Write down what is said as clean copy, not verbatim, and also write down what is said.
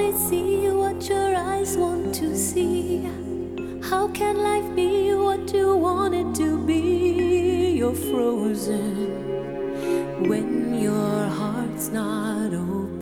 always see what your eyes want to see. How can life be what you want it to be? You're frozen when your heart's not open.